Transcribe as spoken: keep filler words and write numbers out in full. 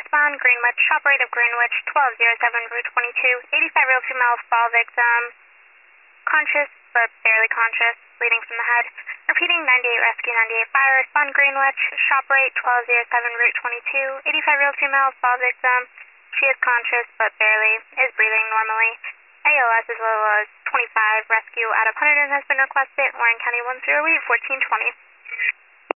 respond. Greenwich, shop rate of Greenwich, twelve oh seven, Route twenty-two, eighty-five real two miles, fall victim, conscious but barely conscious, bleeding from the head. Repeating, ninety-eight rescue, ninety-eight fire, respond Greenwich, shop rate, twelve oh seven, Route twenty-two, eighty-five real two miles, fall victim. She is conscious but barely, is breathing normally. A L S as well as twenty-five rescue out of Hunterdon has been requested. Warren County one zero eight, fourteen twenty.